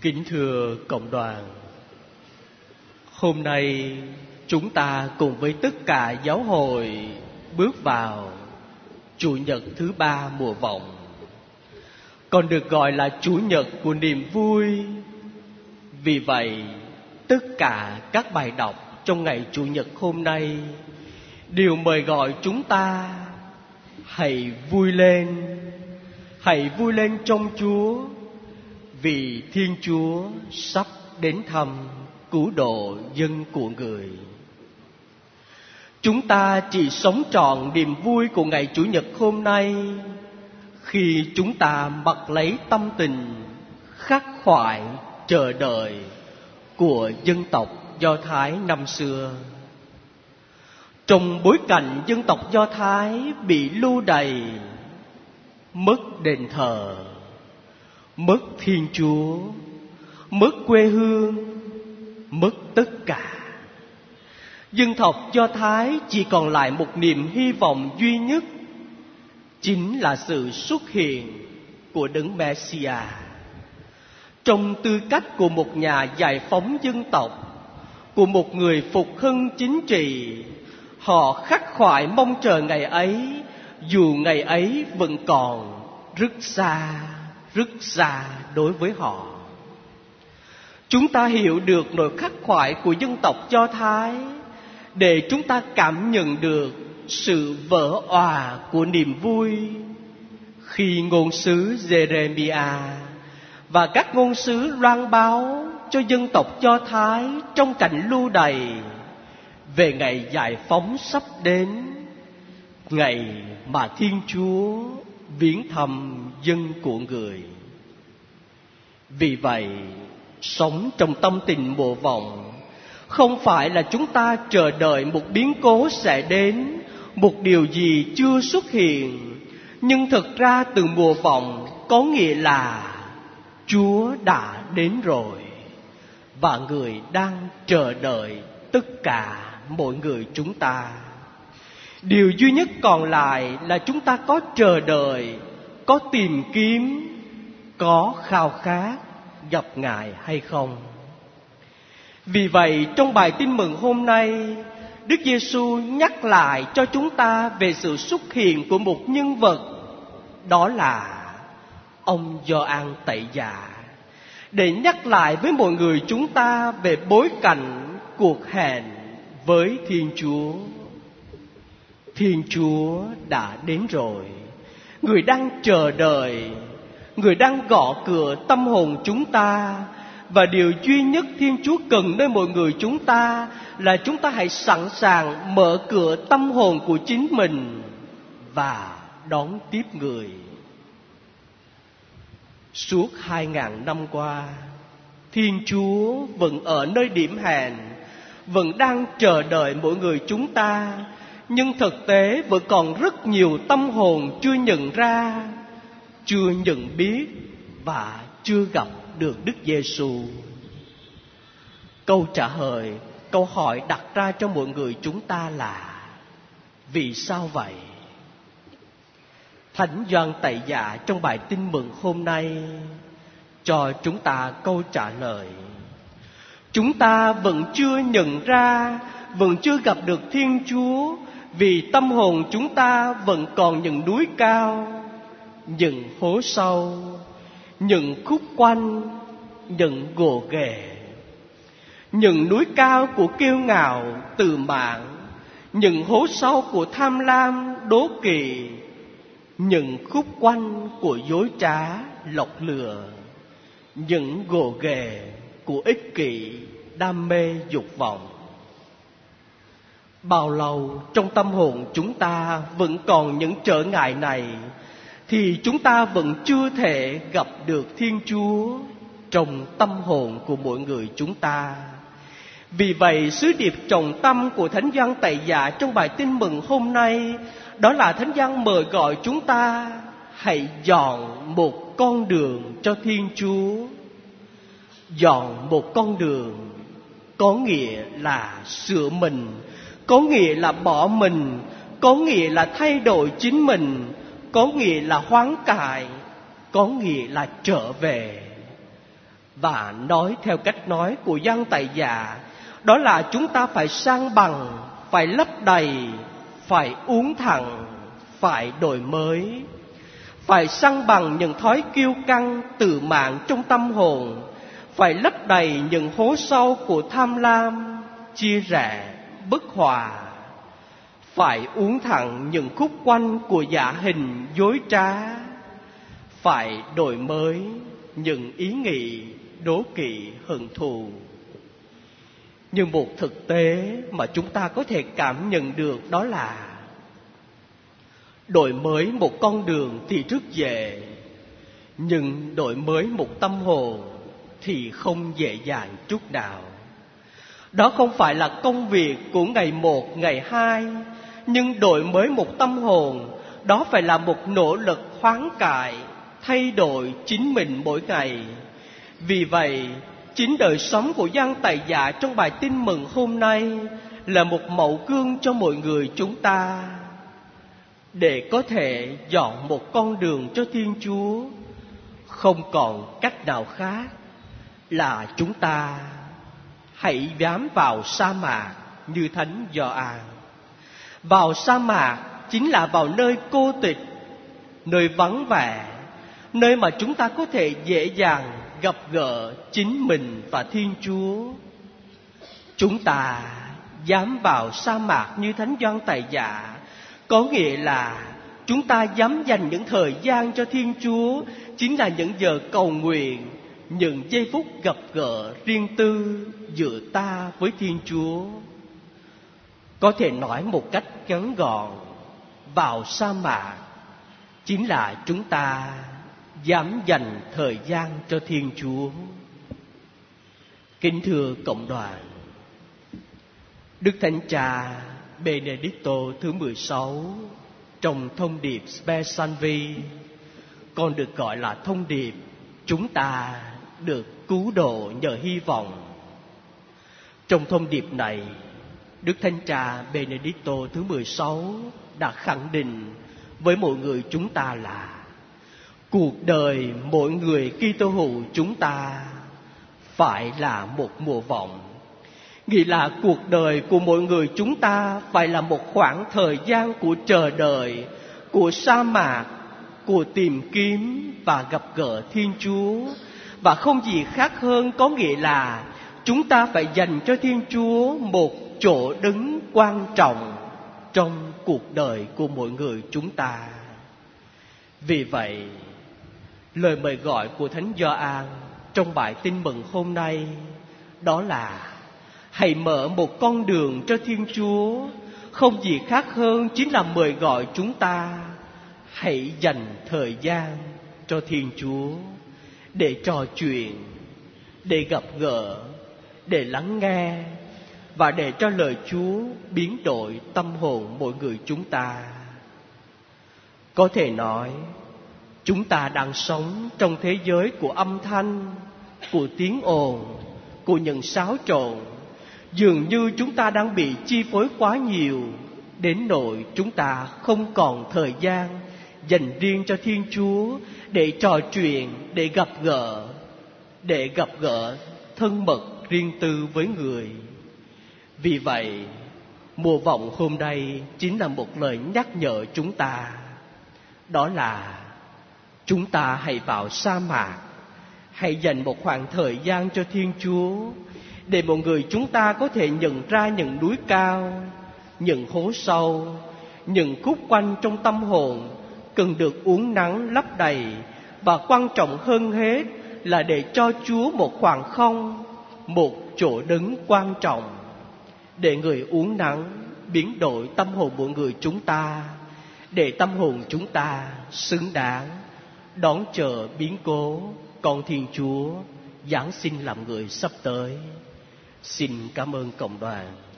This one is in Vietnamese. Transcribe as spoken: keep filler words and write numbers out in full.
Kính thưa cộng đoàn, hôm nay chúng ta cùng với tất cả giáo hội bước vào Chủ nhật thứ ba mùa vọng, còn được gọi là Chủ nhật của niềm vui. Vì vậy, tất cả các bài đọc trong ngày Chủ nhật hôm nay đều mời gọi chúng ta hãy vui lên, hãy vui lên trong Chúa, vì Thiên Chúa sắp đến thăm cứu độ dân của người. Chúng ta chỉ sống trọn niềm vui của ngày Chủ nhật hôm nay khi chúng ta mặc lấy tâm tình khắc khoải chờ đợi của dân tộc Do Thái năm xưa. Trong bối cảnh dân tộc Do Thái bị lưu đày, mất đền thờ, mất Thiên Chúa, mất quê hương, mất tất cả, dân tộc Do Thái chỉ còn lại một niềm hy vọng duy nhất, chính là sự xuất hiện của Đấng Messiah. Trong tư cách của một nhà giải phóng dân tộc, của một người phục hưng chính trị, họ khắc khoải mong chờ ngày ấy, dù ngày ấy vẫn còn rất xa, rất xa đối với họ. Chúng ta hiểu được nỗi khắc khoải của dân tộc Do Thái để chúng ta cảm nhận được sự vỡ òa của niềm vui khi ngôn sứ Jeremiah và các ngôn sứ loan báo cho dân tộc Do Thái trong cảnh lưu đày về ngày giải phóng sắp đến, ngày mà Thiên Chúa viếng thăm dân của người. Vì vậy, sống trong tâm tình mùa vọng không phải là chúng ta chờ đợi một biến cố sẽ đến, một điều gì chưa xuất hiện, nhưng thực ra từ mùa vọng có nghĩa là Chúa đã đến rồi và người đang chờ đợi tất cả mọi người chúng ta. Điều duy nhất còn lại là chúng ta có chờ đợi, có tìm kiếm, có khao khát gặp Ngài hay không. Vì vậy, trong bài tin mừng hôm nay, Đức Giêsu nhắc lại cho chúng ta về sự xuất hiện của một nhân vật, đó là ông Gioan Tẩy Giả, để nhắc lại với mọi người chúng ta về bối cảnh cuộc hẹn với Thiên Chúa. Thiên Chúa đã đến rồi, người đang chờ đợi, người đang gõ cửa tâm hồn chúng ta. Và điều duy nhất Thiên Chúa cần nơi mọi người chúng ta là chúng ta hãy sẵn sàng mở cửa tâm hồn của chính mình và đón tiếp người. Suốt hai ngàn năm qua, Thiên Chúa vẫn ở nơi điểm hẹn, vẫn đang chờ đợi mỗi người chúng ta. Nhưng thực tế vẫn còn rất nhiều tâm hồn chưa nhận ra, chưa nhận biết và chưa gặp được Đức Giêsu. Câu trả lời, câu hỏi đặt ra cho mọi người chúng ta là: vì sao vậy? Thánh Gioan Tẩy Giả trong bài tin mừng hôm nay cho chúng ta câu trả lời. Chúng ta vẫn chưa nhận ra, vẫn chưa gặp được Thiên Chúa, vì tâm hồn chúng ta vẫn còn những núi cao, những hố sâu, những khúc quanh, những gồ ghề, những núi cao của kiêu ngạo tự mãn, những hố sâu của tham lam đố kỵ, những khúc quanh của dối trá lọc lừa, những gồ ghề của ích kỷ đam mê dục vọng. Bao lâu trong tâm hồn chúng ta vẫn còn những trở ngại này, thì chúng ta vẫn chưa thể gặp được Thiên Chúa trong tâm hồn của mỗi người chúng ta. Vì vậy, sứ điệp trọng tâm của Thánh Gioan Tẩy Giả trong bài tin mừng hôm nay, đó là Thánh Gioan mời gọi chúng ta hãy dọn một con đường cho Thiên Chúa. Dọn một con đường có nghĩa là sửa mình, có nghĩa là bỏ mình, có nghĩa là thay đổi chính mình, có nghĩa là hoán cải, có nghĩa là trở về. Và nói theo cách nói của Giăng Tại Dạ, đó là chúng ta phải sang bằng, phải lấp đầy, phải uốn thẳng, phải đổi mới. Phải sang bằng những thói kiêu căng tự mãn trong tâm hồn, phải lấp đầy những hố sâu của tham lam, chia rẽ, bất hòa. Phải uốn thẳng những khúc quanh của dạ hình dối trá. Phải đổi mới những ý nghĩ đố kỵ hận thù. Nhưng một thực tế mà chúng ta có thể cảm nhận được đó là đổi mới một con đường thì rất dễ, nhưng đổi mới một tâm hồn thì không dễ dàng chút nào. Đó không phải là công việc của ngày một, ngày hai, nhưng đổi mới một tâm hồn, đó phải là một nỗ lực hoán cải, thay đổi chính mình mỗi ngày. Vì vậy, chính đời sống của Giăng Tại Dạ trong bài tin mừng hôm nay là một mẫu gương cho mọi người chúng ta, để có thể dọn một con đường cho Thiên Chúa. Không còn cách nào khác là chúng ta hãy bám vào sa mạc như Thánh Gioan. Vào sa mạc chính là vào nơi cô tịch, nơi vắng vẻ, nơi mà chúng ta có thể dễ dàng gặp gỡ chính mình và Thiên Chúa. Chúng ta dám vào sa mạc như Thánh Gioan Tại Dạ, có nghĩa là chúng ta dám dành những thời gian cho Thiên Chúa, chính là những giờ cầu nguyện, những giây phút gặp gỡ riêng tư giữa ta với Thiên Chúa. Có thể nói một cách ngắn gọn, vào sa mạc chính là chúng ta dám dành thời gian cho Thiên Chúa. Kính thưa cộng đoàn, Đức Thánh Cha Benedicto thứ mười sáu trong thông điệp Spe Salvi còn được gọi là thông điệp chúng ta được cứu độ nhờ hy vọng. Trong thông điệp này, Đức Thánh Cha Benedicto thứ mười sáu đã khẳng định với mọi người chúng ta là cuộc đời mỗi người Kitô hữu chúng ta phải là một mùa vọng. Nghĩa là cuộc đời của mỗi người chúng ta phải là một khoảng thời gian của chờ đợi, của sa mạc, của tìm kiếm và gặp gỡ Thiên Chúa. Và không gì khác hơn, có nghĩa là chúng ta phải dành cho Thiên Chúa một chỗ đứng quan trọng trong cuộc đời của mỗi người chúng ta. Vì vậy, lời mời gọi của Thánh Gioan trong bài tin mừng hôm nay đó là hãy mở một con đường cho Thiên Chúa. Không gì khác hơn chính là mời gọi chúng ta hãy dành thời gian cho Thiên Chúa, để trò chuyện, để gặp gỡ, để lắng nghe, và để cho lời Chúa biến đổi tâm hồn mỗi người chúng ta. Có thể nói, chúng ta đang sống trong thế giới của âm thanh, của tiếng ồn, của những xáo trộn. Dường như chúng ta đang bị chi phối quá nhiều, đến nỗi chúng ta không còn thời gian dành riêng cho Thiên Chúa, để trò chuyện, để gặp gỡ, để gặp gỡ thân mật riêng tư với người. Vì vậy, mùa vọng hôm nay chính là một lời nhắc nhở chúng ta, đó là chúng ta hãy vào sa mạc, hãy dành một khoảng thời gian cho Thiên Chúa, để mọi người chúng ta có thể nhận ra những núi cao, những hố sâu, những khúc quanh trong tâm hồn cần được uốn nắn lấp đầy, và quan trọng hơn hết là để cho Chúa một khoảng không, một chỗ đứng quan trọng, để người uốn nắn biến đổi tâm hồn của người chúng ta, để tâm hồn chúng ta xứng đáng đón chờ biến cố con Thiên Chúa Giáng sinh làm người sắp tới. Xin cảm ơn cộng đoàn.